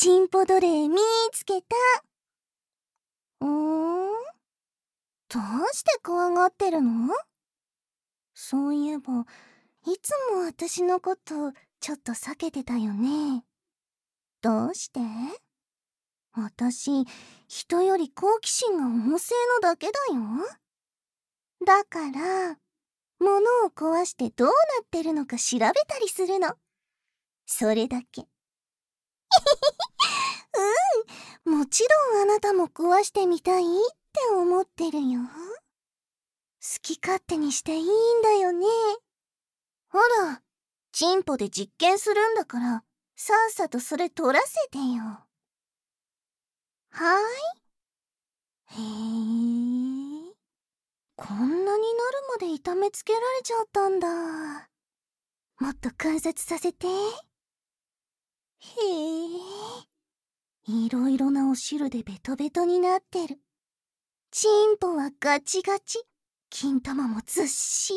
チンポ奴隷見つけた。どうして怖がってるの？そういえば、いつも私のことちょっと避けてたよね。どうして？私、人より好奇心が旺盛のだけだよ。だから、物を壊してどうなってるのか調べたりするの。それだけ。もちろんあなたも壊してみたいって思ってるよ。好き勝手にしていいんだよね。ほら、チンポで実験するんだから、さっさとそれ取らせてよ。はーい。へえ。こんなになるまで痛めつけられちゃったんだ。もっと観察させて。へえ。いろいろなお汁でベトベトになってる。チンポはガチガチ。金玉もずっしり。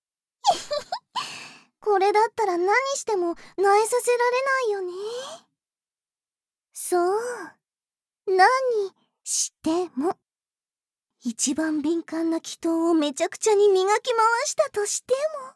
これだったら何しても萎えさせられないよね。そう。何しても。一番敏感な祈祷をめちゃくちゃに磨き回したとしても。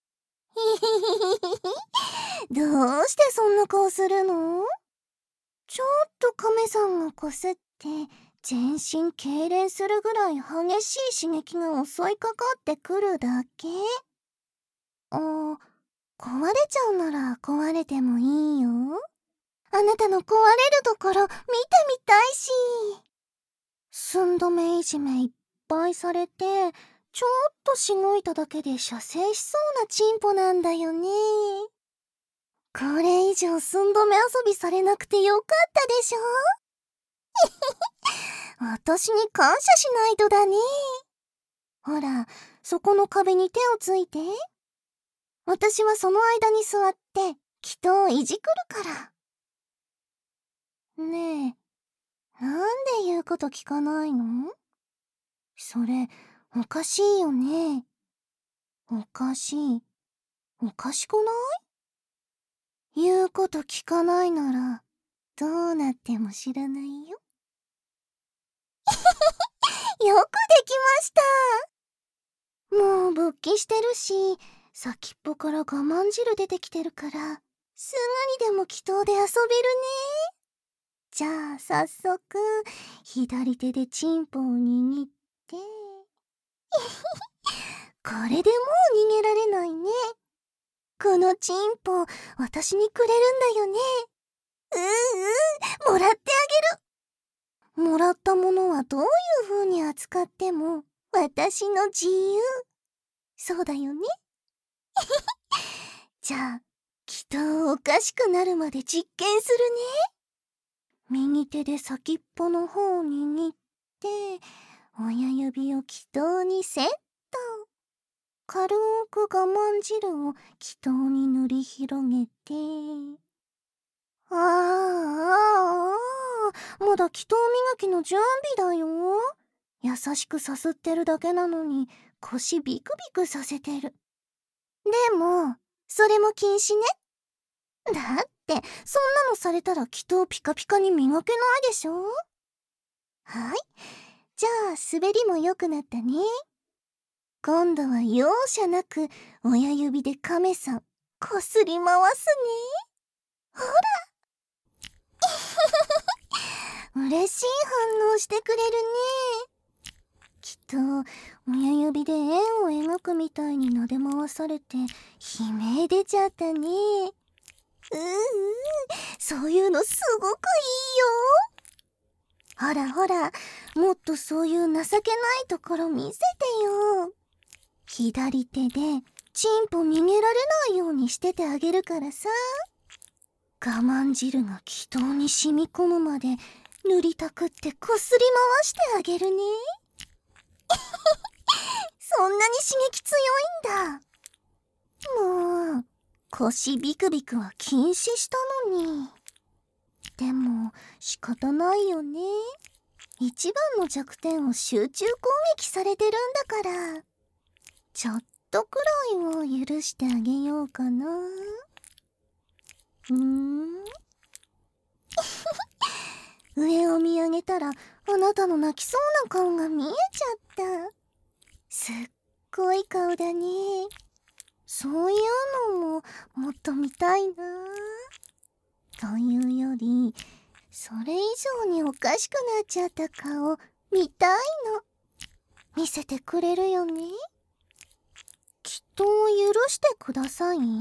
どうしてそんな顔するの？ちょっと亀さんがこすって全身痙攣するぐらい激しい刺激が襲いかかってくるだけ。壊れちゃうなら壊れてもいいよ。あなたの壊れるところ見てみたいし。寸止めいじめいっぱいされて、ちょっとしごいただけで射精しそうなチンポなんだよね。これ以上寸止め遊びされなくてよかったでしょ？私に感謝しないとだね。ほら、そこの壁に手をついて。私はその間に座って祈祷をいじくるから。ねえ、なんで言うこと聞かないの？それ、おかしいよね。おかしい。おかしくない？言うこと聞かないなら、どうなっても知らないよ。よくできました。もう勃起してるし、先っぽから我慢汁出てきてるから、すぐにでも祈祷で遊べるね。じゃあ早速、左手でチンポを握って。これでもう逃げられないね。このチンポ、私にくれるんだよね。もらってあげる。もらったものはどういう風に扱っても、私の自由。そうだよね。じゃあ、祈祷おかしくなるまで実験するね。右手で先っぽの方を握って、親指を祈祷にセット。軽く我慢汁を祈祷に塗り広げて。まだ祈祷磨きの準備だよ。優しくさすってるだけなのに腰ビクビクさせてる。でも、それも禁止ね。だって、そんなのされたら祈祷ピカピカに磨けないでしょ？はい。じゃあ、滑りも良くなったね。今度は容赦なく親指で亀さんこすり回すね。ほら。嬉しい反応してくれるね。きっと親指で円を描くみたいに撫で回されて悲鳴出ちゃったね。そういうのすごくいいよ。ほらほら、もっとそういう情けないところ見せてよ。左手でチンポ逃げられないようにしててあげるからさ。我慢汁が気筒に染み込むまで塗りたくってこすり回してあげるね。そんなに刺激強いんだ。もう、腰ビクビクは禁止したのに。でも、仕方ないよね。一番の弱点を集中攻撃されてるんだから。ちょっとくらいは許してあげようかな。 上を見上げたらあなたの泣きそうな顔が見えちゃった。すっごい顔だね。そういうのももっと見たいな。というより、それ以上におかしくなっちゃった顔見たいの。見せてくれるよね。きっと許してください。ダメ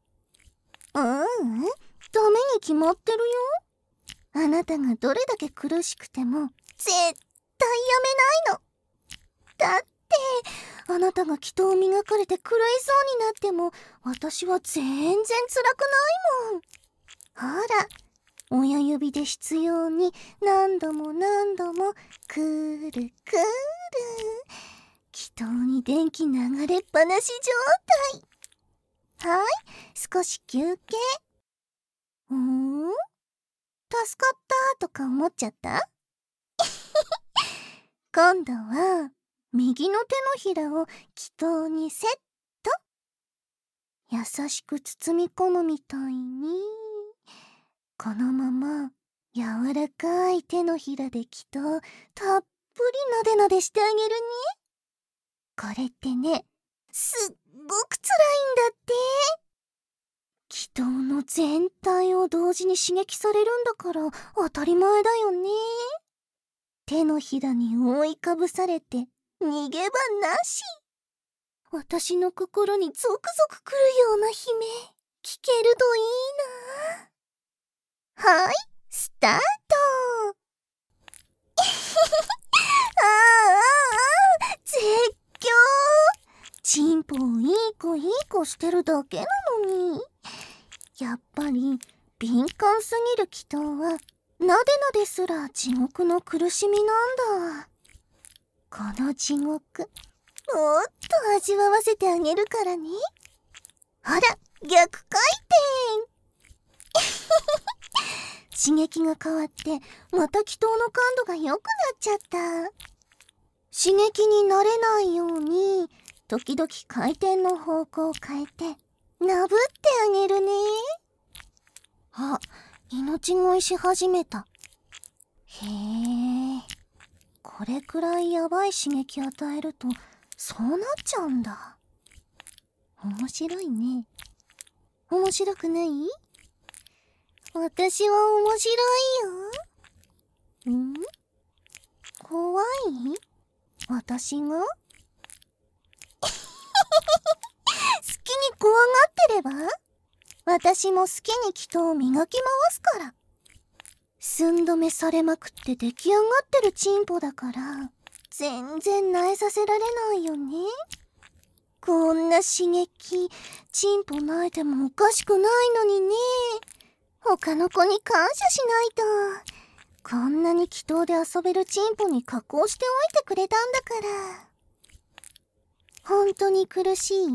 に決まってるよ。あなたがどれだけ苦しくても絶対やめないの。だってあなたが祈祷を磨かれて狂いそうになっても私は全然辛くないもん。ほら、親指で執拗に何度も何度もくるくる。祈祷に電気流れっぱなし状態。はい、少し休憩。助かったとか思っちゃった？今度は右の手のひらを祈祷にセット。優しく包み込むみたいに、このまま柔らかい手のひらで祈祷たっぷりなでなでしてあげるね。これってね、すっごく辛いんだって。祈祷の全体を同時に刺激されるんだから当たり前だよね。手のひらに覆いかぶされて逃げ場なし。私の心にゾクゾクくるような悲鳴聞けるといいな。はい、スタート。絶叫。チンポをいい子してるだけなのに。やっぱり敏感すぎる祈祷はなでなですら地獄の苦しみなんだ。この地獄もっと味わわせてあげるからね。ほら、逆回転。刺激が変わってまた祈祷の感度が良くなっちゃった。刺激に慣れないように時々回転の方向を変えてなぶってあげるね。あ、命乞いし始めた。へえ、これくらいやばい刺激与えるとそうなっちゃうんだ。面白いね。面白くない？私は面白いよ。怖い？私が？好きに怖がってれば私も好きに祈祷を磨き回すから。寸止めされまくって出来上がってるチンポだから全然萎えさせられないよね。こんな刺激チンポ萎えてもおかしくないのにね。他の子に感謝しないと。こんなに祈祷で遊べるチンポに加工しておいてくれたんだから。本当に苦しい？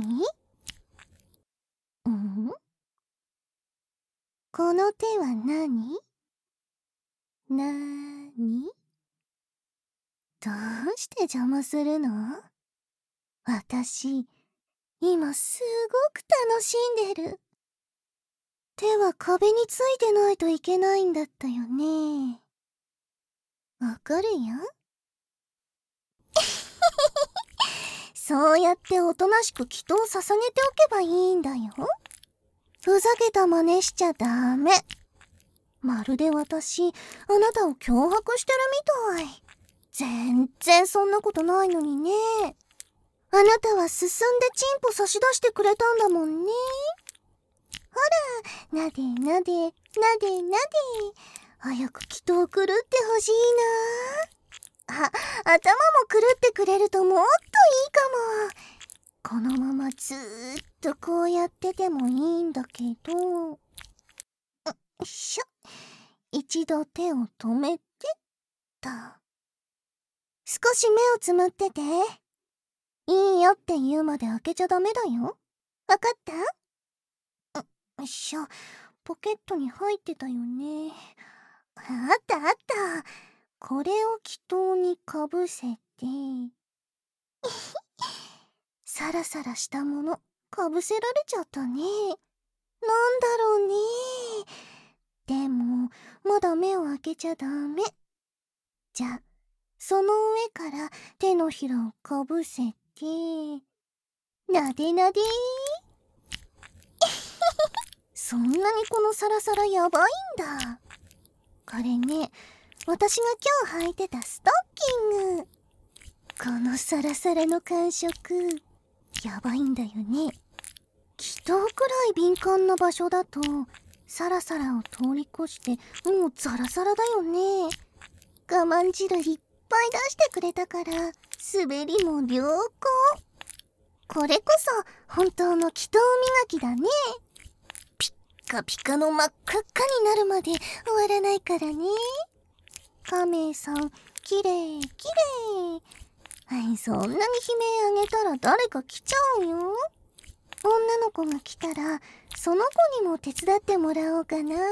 この手は何？どうして邪魔するの？私、今すごく楽しんでる。手は壁についてないといけないんだったよね。わかるよ。そうやっておとなしく祈祷を捧げておけばいいんだよ。ふざけた真似しちゃダメ。まるで私、あなたを脅迫してるみたい。全然そんなことないのにね。あなたは進んでチンポ差し出してくれたんだもんね。ほら、なでなで、なでなで。早く祈祷狂ってほしいな。頭も狂ってくれるともっといいかも。このままずーっとこうやっててもいいんだけど。よいしょ。一度手を止めてっと。少し目をつむってて。いいよって言うまで開けちゃダメだよ。わかった？よいしょ。ポケットに入ってたよね。あったあった。これを祈祷にかぶせて。サラサラしたものかぶせられちゃったね。なんだろうね。でもまだ目を開けちゃダメ。じゃあその上から手のひらをかぶせてなでなでそんなにこのサラサラやばいんだ。これね、私が今日履いてたストッキング。このサラサラの感触やばいんだよね。祈祷くらい敏感な場所だとサラサラを通り越してもうザラザラだよね。我慢汁いっぱい出してくれたから滑りも良好。これこそ本当の祈祷磨きだね。ピッカピカの真っ赤っかになるまで終わらないからね。カメさんきれいきれい。はい、そんなに悲鳴あげたら誰か来ちゃうよ。女の子が来たらその子にも手伝ってもらおうかな。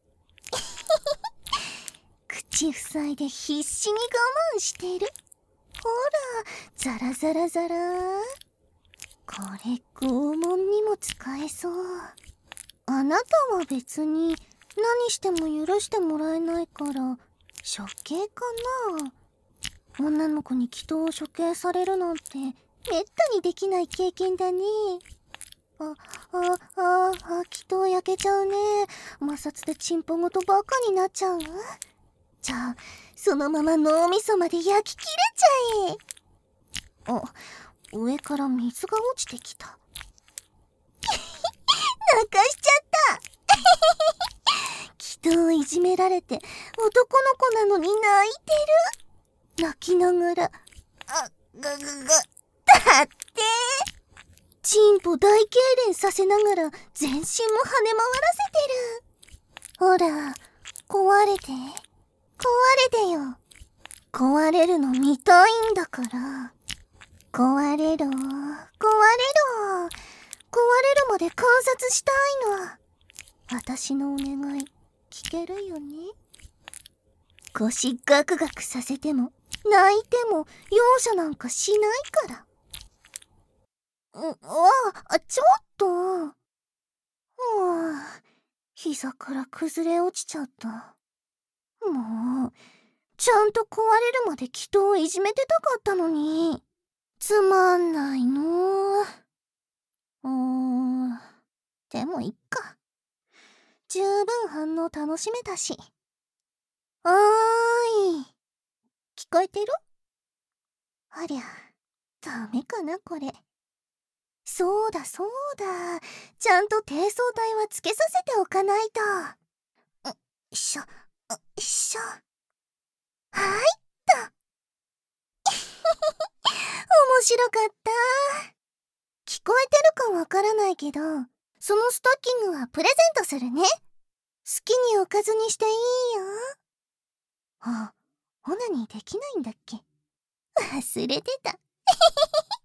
口塞いで必死に我慢してる。ほらザラザラザラ。これ拷問にも使えそう。あなたは別に何しても許してもらえないから処刑かな。女の子に祈祷を処刑されるなんてめったにできない経験だね。祈祷焼けちゃうね。摩擦でチンポごとバカになっちゃう。じゃあそのまま脳みそまで焼き切れちゃえ。上から水が落ちてきた。泣かしちゃった祈祷をいじめられて男の子なのに泣いてる。泣きながらだってチンポ大痙攣させながら全身も跳ね回らせてる。ほら壊れてよ。壊れるの見たいんだから。壊れろまで観察したいの。私のお願い聞けるよね。腰ガクガクさせても泣いても容赦なんかしないから。ちょっと。膝から崩れ落ちちゃった。もうちゃんと壊れるまで祈祷をいじめてたかったのに。つまんないの。でもいっか。十分反応楽しめたし。聞こえてる？ありゃ、ダメかなこれ。そうだ。ちゃんと低層体はつけさせておかないと。はいった。面白かった。聞こえてるかわからないけど、そのストッキングはプレゼントするね。好きにおかずにしていいよ。オナニーできないんだっけ？忘れてた。